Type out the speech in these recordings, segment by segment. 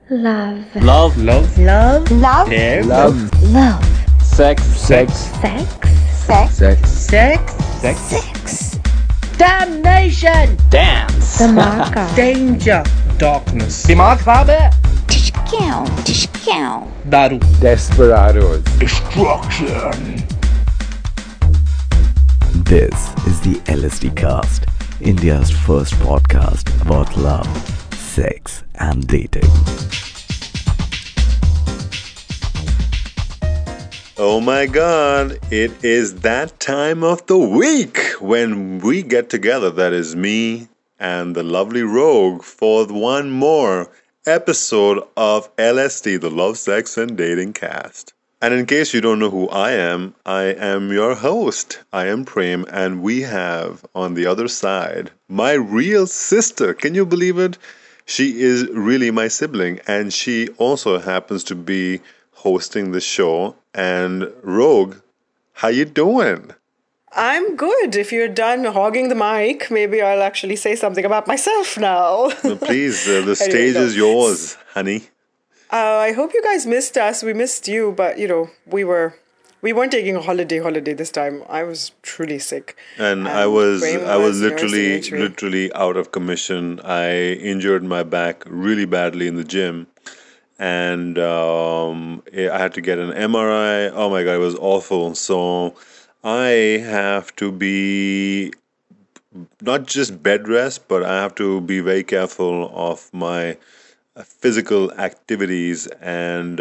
Love. Love. Love. Love. Love. Care. Love. Love. Sex. Sex. Sex. Sex. Sex. Sex. Sex. Sex. Damnation. Dance. Dhamaka. Danger. Darkness. दिमाग खराब है. Tishkow. Tishkow. दारू. Desperados. Destruction. This is the LSD Cast, India's first podcast about love, sex, and dating. Oh my god, it is that time of the week when we get together, that is me and the lovely Rogue, for one more episode of LSD, the Love, Sex, and Dating Cast. And in case you don't know who I am your host. I am Prem, and we have on the other side my real sister. Can you believe it? She is really my sibling, and she also happens to be hosting the show. And Rogue, how you doing? I'm good. If you're done hogging the mic, maybe I'll actually say something about myself now. No, please, the stage no. is yours, honey. I hope you guys missed us. We missed you, but we weren't taking a holiday this time. I was truly sick. And I was Prem nursing injury. literally out of commission. I injured my back really badly in the gym. And I had to get an MRI. Oh my God, it was awful. So I have to be not just bed rest, but I have to be very careful of my physical activities. And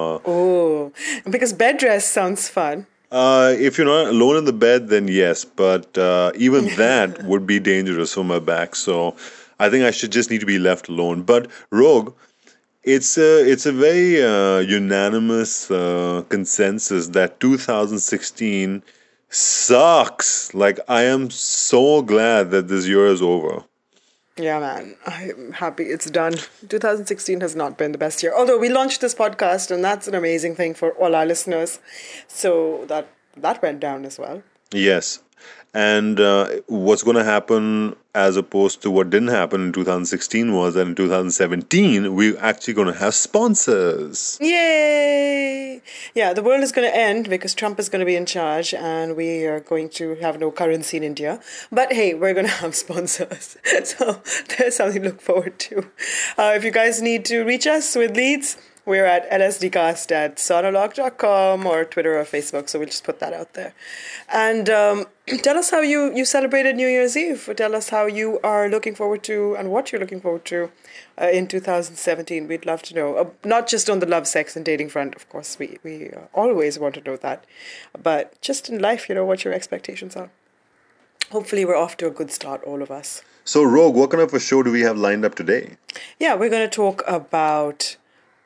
Because bed rest sounds fun. if you're not alone in the bed, then yes. But even that would be dangerous for my back. So I think I should just need to be left alone. But Rogue, it's a very unanimous consensus that 2016 sucks. Like, I am so glad that this year is over. Yeah, man. I'm happy it's done. 2016 has not been the best year. Although we launched this podcast, and that's an amazing thing for all our listeners. So that went down as well. Yes. And what's going to happen as opposed to what didn't happen in 2016 was that in 2017, we're actually going to have sponsors. Yay! Yeah, the world is going to end because Trump is going to be in charge and we are going to have no currency in India. But hey, we're going to have sponsors. So there's something to look forward to. If you guys need to reach us with leads, we're at lsdcast at sonolog.com or Twitter or Facebook, so we'll just put that out there. And tell us how you celebrated New Year's Eve. Tell us how you are looking forward to and what you're looking forward to in 2017. We'd love to know. Not just on the love, sex, and dating front, of course. We always want to know that. But just in life, what your expectations are. Hopefully, we're off to a good start, all of us. So, Rogue, what kind of a show do we have lined up today? Yeah, we're going to talk about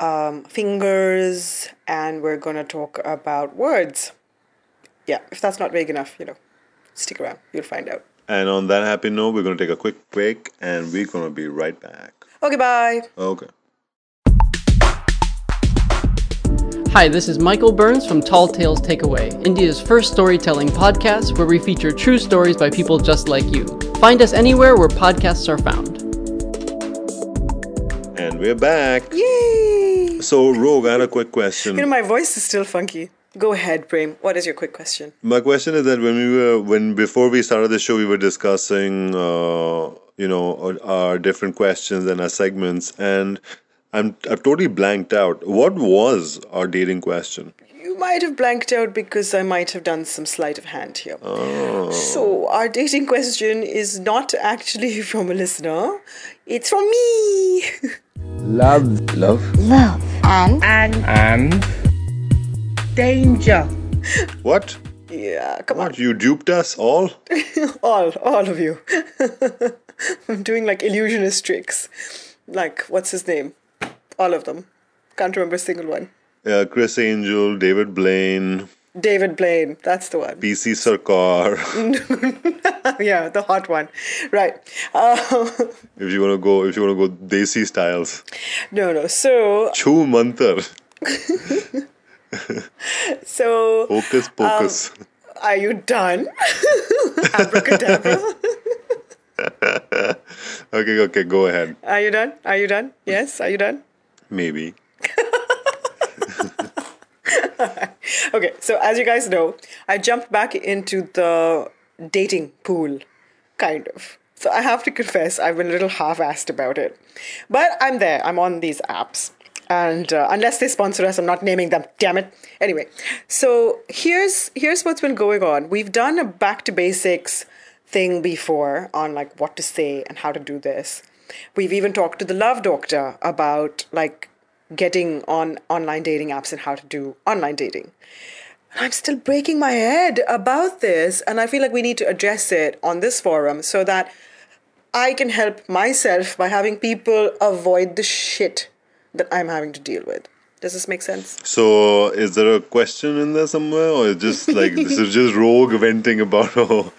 fingers, and we're going to talk about words. Yeah, if that's not vague enough, stick around. You'll find out. And on that happy note, we're going to take a quick break, and we're going to be right back. Okay, bye. Okay. Hi, this is Michael Burns from Tall Tales Takeaway, India's first storytelling podcast where we feature true stories by people just like you. Find us anywhere where podcasts are found. And we're back. Yay! So, Rogue, I had a quick question. My voice is still funky. Go ahead, Prem. What is your quick question? My question is that before we started the show, we were discussing, our different questions and our segments, and I've totally blanked out. What was our dating question? You might have blanked out because I might have done some sleight of hand here. Oh. So our dating question is not actually from a listener. It's from me. Love. Love. Love. And Danger. What? Yeah, come on. What? You duped us all? All of you. I'm doing like illusionist tricks. Like, what's his name? All of them. Can't remember a single one. Chris Angel, David Blaine, that's the one. PC Sarkar. Yeah, the hot one. Right. if you wanna go Desi styles. No. So Chu Mantar. So Hocus pocus. are you done? Abracadabra. Okay, go ahead. Are you done? Yes, are you done? Maybe. Okay, so as you guys know, I jumped back into the dating pool, kind of. So I have to confess, I've been a little half-assed about it. But I'm there, I'm on these apps. And unless they sponsor us, I'm not naming them, damn it. Anyway, so here's what's been going on. We've done a back to basics thing before on like what to say and how to do this. We've even talked to the love doctor about like getting on online dating apps and how to do online dating. And I'm still breaking my head about this, and I feel like we need to address it on this forum so that I can help myself by having people avoid the shit that I'm having to deal with. Does this make sense? So, is there a question in there somewhere, or is just like this is just Rogue venting about her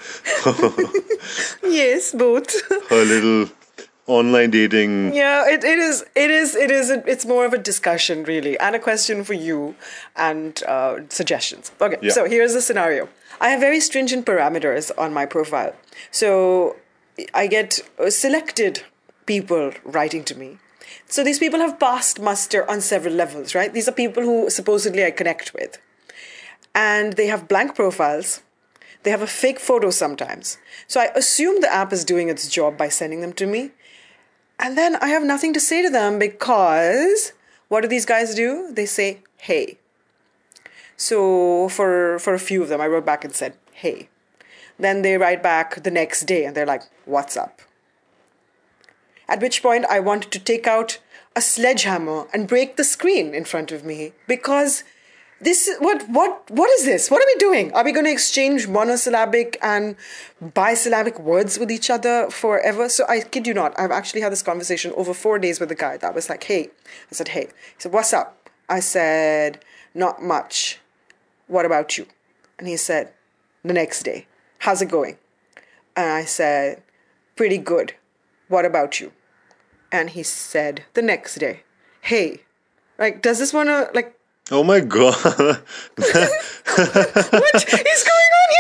Yes, both. her little online dating? Yeah, it is. It's more of a discussion, really, and a question for you and suggestions. Okay, Yeah. So here's the scenario. I have very stringent parameters on my profile. So I get selected people writing to me. So these people have passed muster on several levels, right? These are people who supposedly I connect with. And they have blank profiles. They have a fake photo sometimes. So I assume the app is doing its job by sending them to me. And then I have nothing to say to them because what do these guys do? They say, hey. So for a few of them, I wrote back and said, hey. Then they write back the next day and they're like, what's up? At which point I wanted to take out a sledgehammer and break the screen in front of me because this is what is this? What are we doing? Are we going to exchange monosyllabic and bisyllabic words with each other forever? So I kid you not, I've actually had this conversation over 4 days with a guy that was like, hey. I said, hey. He said, what's up? I said, not much. What about you? And he said, the next day, how's it going? And I said, pretty good. What about you? And he said the next day, hey, like, does this want to, like... Oh my god. What is going on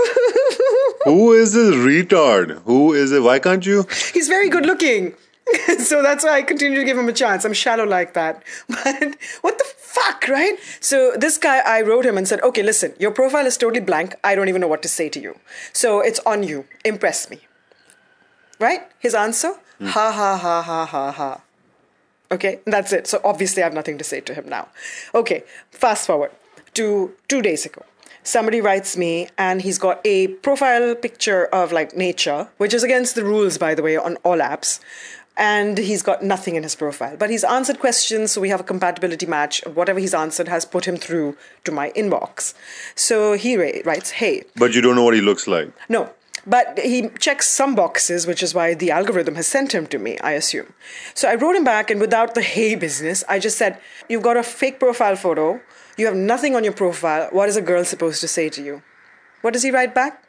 here? Who is this retard? Who is it? Why can't you? He's very good looking. So that's why I continue to give him a chance. I'm shallow like that. But what the fuck, right? So this guy, I wrote him and said, okay, listen, your profile is totally blank. I don't even know what to say to you. So it's on you. Impress me. Right? His answer? Ha ha ha ha ha ha. Okay, that's it. So obviously I have nothing to say to him now. Okay, fast forward to 2 days ago. Somebody writes me and he's got a profile picture of like nature, which is against the rules, by the way, on all apps. And he's got nothing in his profile. But he's answered questions, so we have a compatibility match. Whatever he's answered has put him through to my inbox. So he writes, hey. But you don't know what he looks like. No. But he checks some boxes, which is why the algorithm has sent him to me, I assume. So I wrote him back, and without the hey business, I just said, you've got a fake profile photo. You have nothing on your profile. What is a girl supposed to say to you? What does he write back?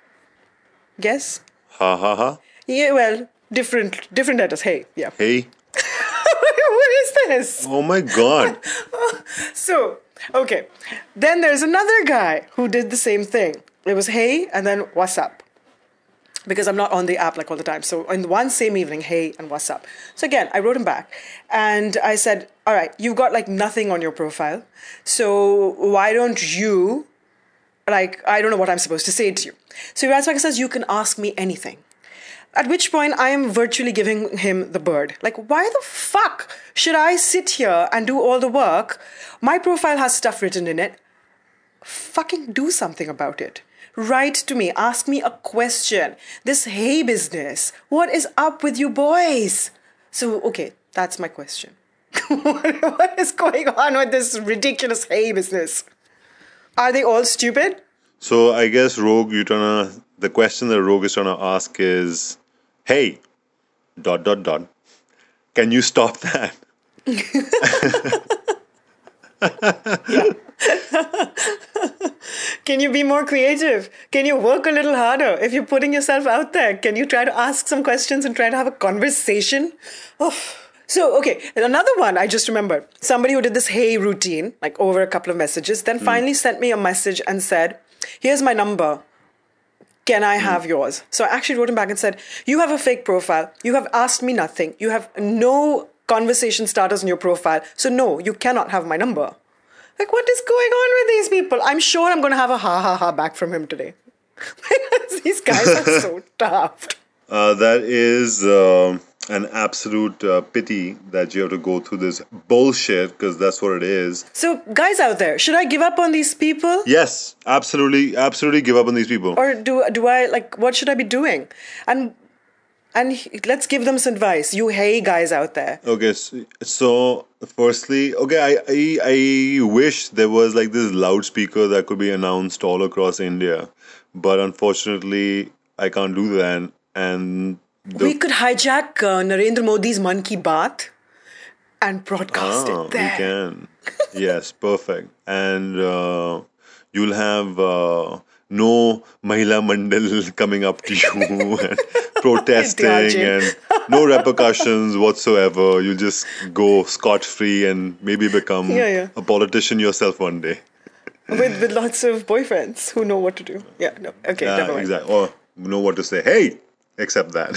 Guess? Ha ha ha. Yeah, well, different letters. Hey, yeah. Hey. What is this? Oh my god. So, okay. Then there's another guy who did the same thing. It was hey, and then what's up? Because I'm not on the app like all the time. So in one same evening, hey, and what's up? So again, I wrote him back and I said, all right, you've got like nothing on your profile. So why don't you, like, I don't know what I'm supposed to say to you. So he writes back and says, you can ask me anything. At which point I am virtually giving him the bird. Like, why the fuck should I sit here and do all the work? My profile has stuff written in it. Fucking do something about it. Write to me. Ask me a question. This hey business. What is up with you boys? So, okay, that's my question. What is going on with this ridiculous hey business? Are they all stupid? So I guess Rogue, the question that Rogue is trying to ask is, hey, ... Can you stop that? Can you be more creative? Can you work a little harder? If you're putting yourself out there, can you try to ask some questions and try to have a conversation? Oh. So, okay, another one I just remembered. Somebody who did this hey routine, like over a couple of messages, then finally sent me a message and said, here's my number. Can I have yours? So I actually wrote him back and said, you have a fake profile. You have asked me nothing. You have no conversation starters on your profile. So no, you cannot have my number. Like, what is going on with these people? I'm sure I'm going to have a ha ha ha back from him today. These guys are so tough. That is an absolute pity that you have to go through this bullshit, because that's what it is. So, guys out there, should I give up on these people? Yes, absolutely, absolutely give up on these people. Or do I, like, what should I be doing? And let's give them some advice. You hey guys out there. Okay, so firstly, okay, I wish there was like this loudspeaker that could be announced all across India, but unfortunately, I can't do that. And we could hijack Narendra Modi's Mann Ki Baat and broadcast it there. We can. Yes, perfect. And you'll have no Mahila Mandal coming up to you and protesting and no repercussions whatsoever. You'll just go scot-free and maybe become a politician yourself one day. With lots of boyfriends who know what to do. Yeah, no. Okay, never mind. Exactly. Or know what to say. Hey! Except that.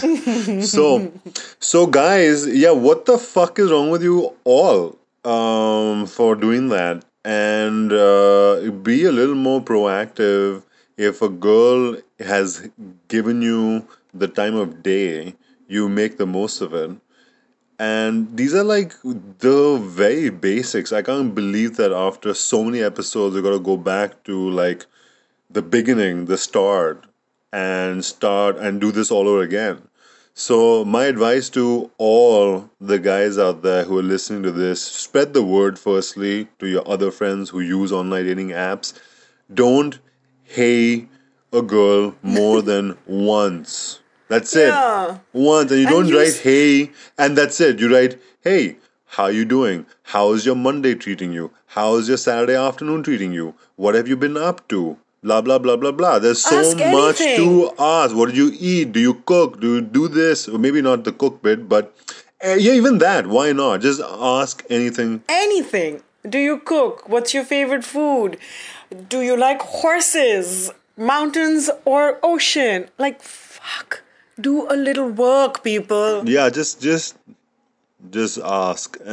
So guys, yeah, what the fuck is wrong with you all for doing that? And be a little more proactive. If a girl has given you the time of day, you make the most of it. And these are like the very basics. I can't believe that after so many episodes, we got to go back to like the beginning, the start and do this all over again. So my advice to all the guys out there who are listening to this, spread the word firstly to your other friends who use online dating apps. Don't hey a girl more than once. That's it. Once. And you don't write hey and that's it. You write, hey, how you doing? How's your Monday treating you? How's your Saturday afternoon treating you? What have you been up to? Blah, blah, blah, blah, blah. There's so much to ask. What do you eat? Do you cook? Do you do this? Or maybe not the cook bit, but yeah, even that. Why not? Just ask anything. Anything. Do you cook? What's your favorite food? Do you like horses, mountains, or ocean? Like, fuck. Do a little work, people. Yeah, just ask.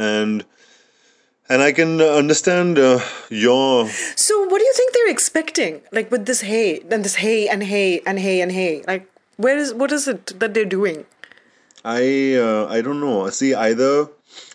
And I can understand your... So what do you think they're expecting? Like with this hey, and this hey, and hey, and hey, and hey. Like, what is it that they're doing? I don't know. See, either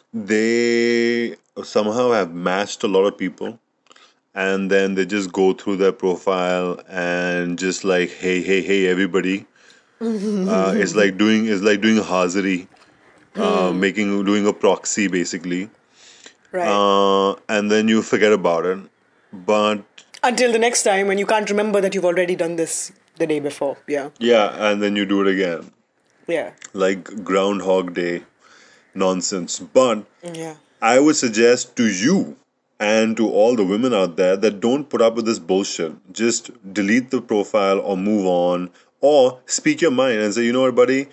they somehow have matched a lot of people and then they just go through their profile and just like, hey, everybody. It's like doing hazari, doing a proxy basically. Right. And then you forget about it. But until the next time when you can't remember that you've already done this the day before. Yeah. Yeah, and then you do it again. Yeah. Like Groundhog Day nonsense. But yeah, I would suggest to you and to all the women out there that don't put up with this bullshit. Just delete the profile or move on. Or speak your mind and say, you know what, buddy,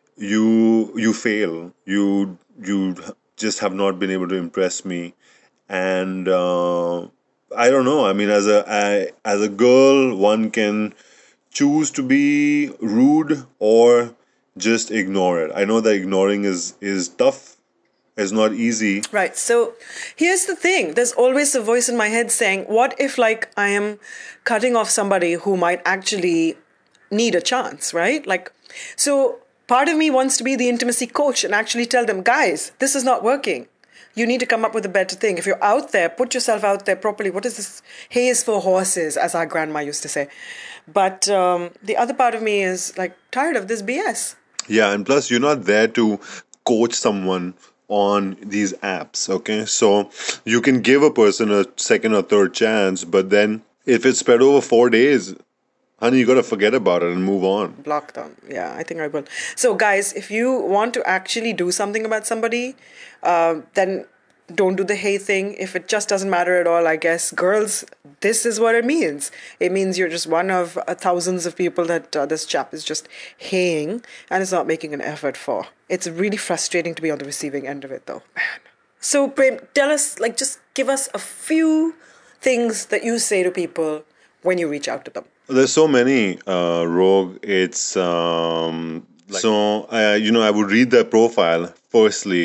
you fail. You just have not been able to impress me, and I don't know. I mean, as a girl, one can choose to be rude or just ignore it. I know that ignoring is tough. It's not easy. Right. So here's the thing. There's always a voice in my head saying, what if like I am cutting off somebody who might actually need a chance, right? Like, so part of me wants to be the intimacy coach and actually tell them, guys, this is not working. You need to come up with a better thing. If you're out there, put yourself out there properly. What is this? Hay is for horses, as our grandma used to say. But the other part of me is like tired of this BS. Yeah, and plus you're not there to coach someone on these apps, okay? So you can give a person a second or third chance, but then if it's spread over 4 days, honey, you got to forget about it and move on. Block them. Yeah, I think I will. So guys, if you want to actually do something about somebody, then don't do the hey thing. If it just doesn't matter at all, I guess, girls, this is what it means. It means you're just one of thousands of people that this chap is just haying and is not making an effort for. It's really frustrating to be on the receiving end of it though, man. So Prem, tell us, like, just give us a few things that you say to people when you reach out to them. There's so many, Rogue. It's, I would read their profile firstly,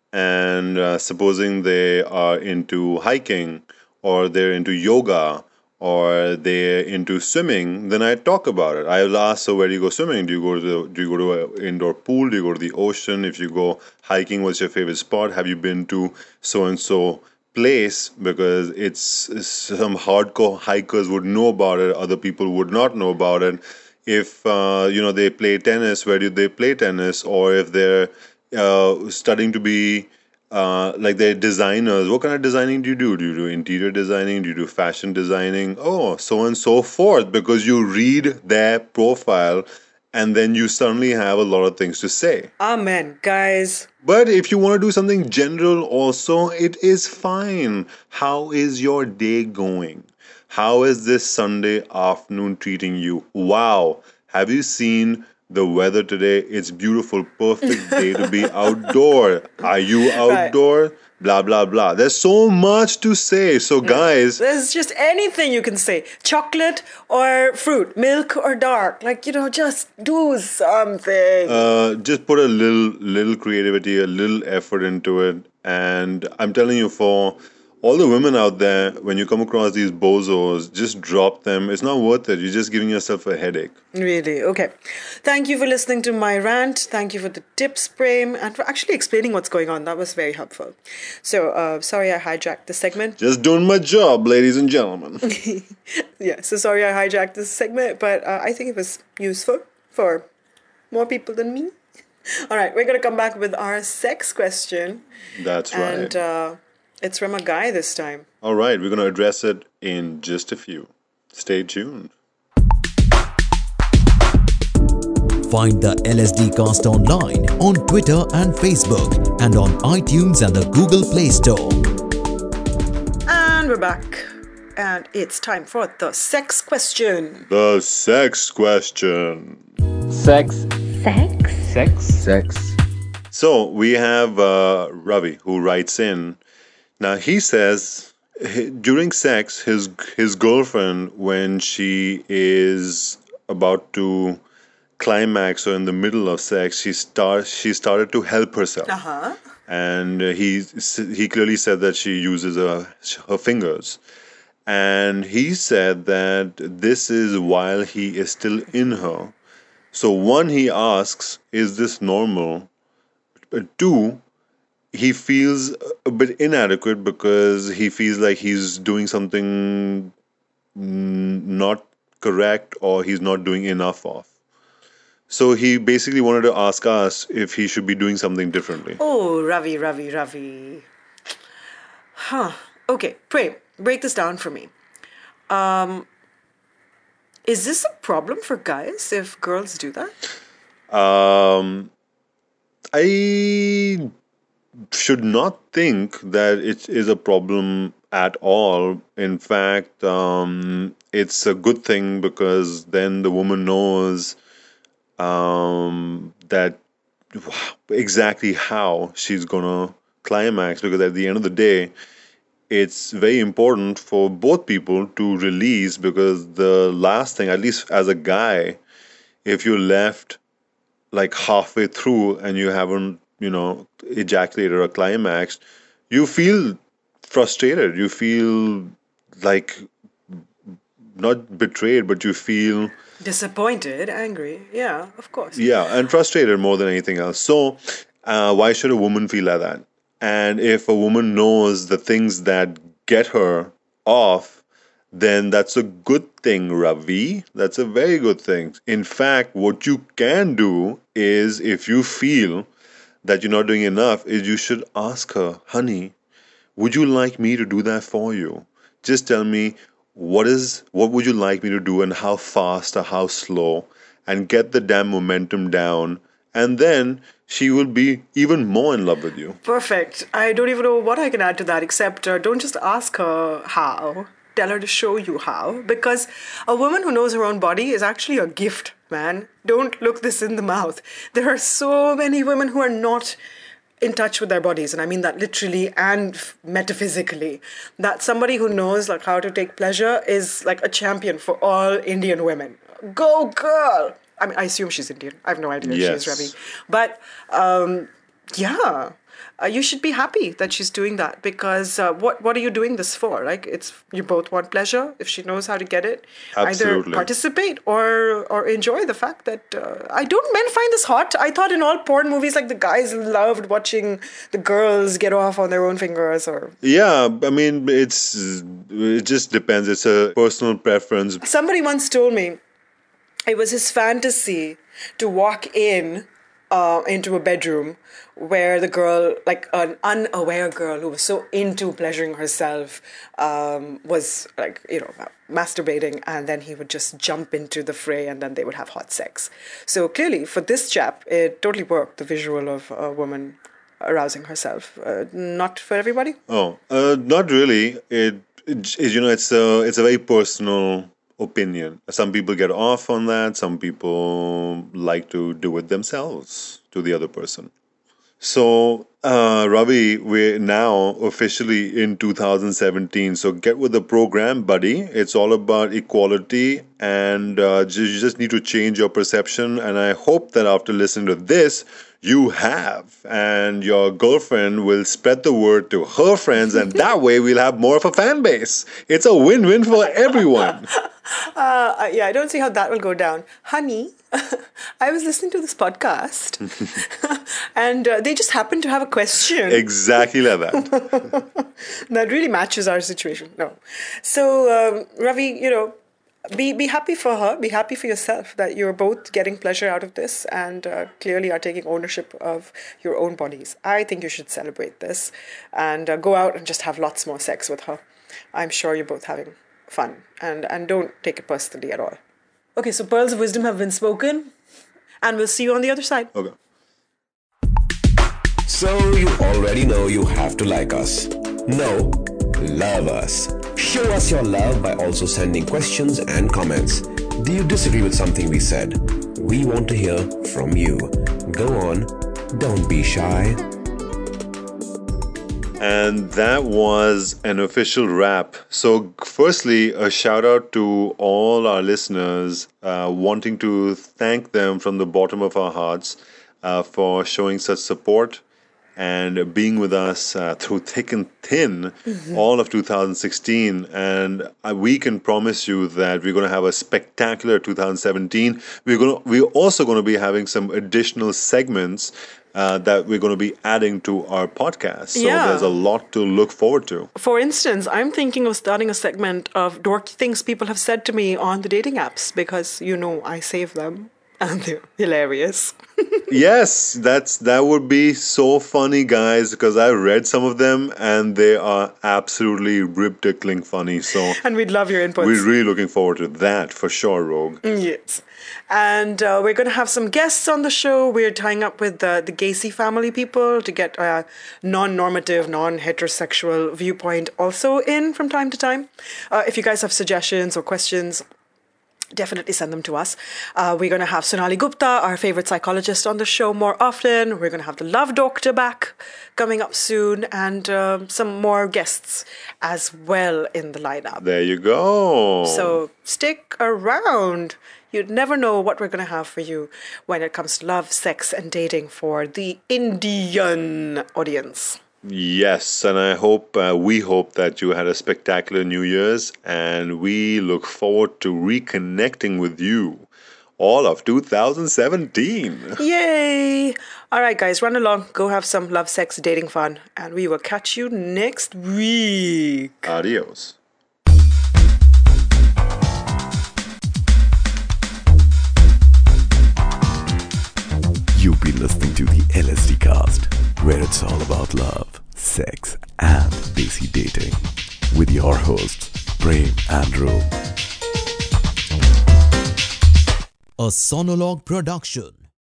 and supposing they are into hiking or they're into yoga or they're into swimming, then I talk about it. I'll ask, so where do you go swimming? Do you go to an indoor pool? Do you go to the ocean? If you go hiking, what's your favorite spot? Have you been to so and so place? Because it's some hardcore hikers would know about it, other people would not know about it. If they play tennis, where do they play tennis? Or if they're studying to be like they're designers. What kind of designing do you do? Do you do interior designing? Do you do fashion designing? Oh, so on and so forth. Because you read their profile and then you suddenly have a lot of things to say. Amen, guys. But if you want to do something general also, it is fine. How is your day going? How is this Sunday afternoon treating you? Wow. Have you seen the weather today? It's beautiful, perfect day to be outdoor. Are you outdoor? Right. Blah, blah, blah. There's so much to say. So, guys. There's just anything you can say. Chocolate or fruit, milk or dark. Just do something. Just put a little creativity, a little effort into it. And I'm telling you, for all the women out there, when you come across these bozos, just drop them. It's not worth it. You're just giving yourself a headache. Really? Okay. Thank you for listening to my rant. Thank you for the tips, Prem, and for actually explaining what's going on. That was very helpful. So, sorry I hijacked the segment. Just doing my job, ladies and gentlemen. Yeah, so sorry I hijacked this segment, but I think it was useful for more people than me. All right, we're going to come back with our sex question. That's right. And it's from a guy this time. All right, we're going to address it in just a few. Stay tuned. Find the LSD Cast online on Twitter and Facebook and on iTunes and the Google Play Store. And we're back. And it's time for the sex question. The sex question. Sex. Sex? Sex. Sex. So we have Ravi who writes in. Now he says during sex, his girlfriend, when she is about to climax or in the middle of sex, she started to help herself. Uh-huh. And he clearly said that she uses her fingers. And he said that this is while he is still in her. So one, he asks, is this normal? Two, he feels a bit inadequate because he feels like he's doing something not correct or he's not doing enough of. So he basically wanted to ask us if he should be doing something differently. Oh, Ravi. Huh. Okay, Prem, break this down for me. Is this a problem for guys if girls do that? I should not think that it is a problem at all. In fact, it's a good thing because then the woman knows that exactly how she's gonna climax, because at the end of the day, it's very important for both people to release, because the last thing, at least as a guy, if you're left like halfway through and you haven't, ejaculated or climaxed, you feel frustrated. You feel like not betrayed, but you feel disappointed, angry. Yeah, of course. Yeah, and frustrated more than anything else. So why should a woman feel like that? And if a woman knows the things that get her off, then that's a good thing, Ravi. That's a very good thing. In fact, what you can do is, if you feel that you're not doing enough, is you should ask her, honey, would you like me to do that for you? Just tell me, what would you like me to do and how fast or how slow, and get the damn momentum down. And then she will be even more in love with you. Perfect. I don't even know what I can add to that, except don't just ask her how. Tell her to show you how. Because a woman who knows her own body is actually a gift, man. Don't look this in the mouth. There are so many women who are not in touch with their bodies, and I mean that literally and metaphysically. That somebody who knows like how to take pleasure is like a champion for all Indian women. Go, girl! I mean, I assume she's Indian. I have no idea if she is, Ravi. But, yeah. you should be happy that she's doing that, because what are you doing this for? Like, you both want pleasure. If she knows how to get it, Absolutely. either participate or enjoy the fact that don't men find this hot? I thought in all porn movies, like, the guys loved watching the girls get off on their own fingers. Or Yeah, I mean, it just depends. It's a personal preference. somebody once told me it was his fantasy to walk into a bedroom where the girl, like an unaware girl who was so into pleasuring herself, was, like, masturbating, and then he would just jump into the fray, and then they would have hot sex. So clearly, for this chap, it totally worked, the visual of a woman arousing herself. Not for everybody? Oh, not really. It's a very personal opinion. Some people get off on that. Some people like to do it themselves to the other person. So, Ravi, we're now officially in 2017. So get with the program, buddy. It's all about equality, and you just need to change your perception. And I hope that after listening to this, you have, and your girlfriend will spread the word to her friends, and that way we'll have more of a fan base. It's a win-win for everyone. Yeah, I don't see how that will go down. Honey, I was listening to this podcast and they just happened to have a question. Exactly like that. That really matches our situation. No. So, Ravi, be happy for her. Be happy for yourself that you're both getting pleasure out of this, and clearly are taking ownership of your own bodies. I think you should celebrate this and go out and just have lots more sex with her. I'm sure you're both having fun, and don't take it personally at all. Okay, so pearls of wisdom have been spoken, and we'll see you on the other side. Okay. So you already know you have to like us. No, love us. Show us your love by also sending questions and comments. Do you disagree with something we said? We want to hear from you. Go on, don't be shy. And that was an official wrap. So firstly, a shout out to all our listeners, wanting to thank them from the bottom of our hearts for showing such support and being with us through thick and thin all of 2016. And we can promise you that we're going to have a spectacular 2017. We're also going to be having some additional segments that we're going to be adding to our podcast. So there's a lot to look forward to. For instance, I'm thinking of starting a segment of dorky things people have said to me on the dating apps, because I save them and they're hilarious. Yes, that would be so funny, guys, because I read some of them and they are absolutely rib-tickling funny. So, and we'd love your inputs. We're really looking forward to that for sure, Rogue. Yes. And we're going to have some guests on the show. We're tying up with the Gacy family people to get a non-normative, non-heterosexual viewpoint also in from time to time. If you guys have suggestions or questions, definitely send them to us. We're going to have Sonali Gupta, our favorite psychologist, on the show more often. We're going to have the Love Doctor back coming up soon, and some more guests as well in the lineup. There you go. So stick around. You'd never know what we're going to have for you when it comes to love, sex, and dating for the Indian audience. Yes, and we hope that you had a spectacular New Year's, and we look forward to reconnecting with you all of 2017. Yay! All right, guys, run along. Go have some love, sex, dating fun, and we will catch you next week. Adios. You've been listening to the LSD Cast, where it's all about love, sex, and desi dating, with your hosts, Prem and Rogue. A Sonologue production.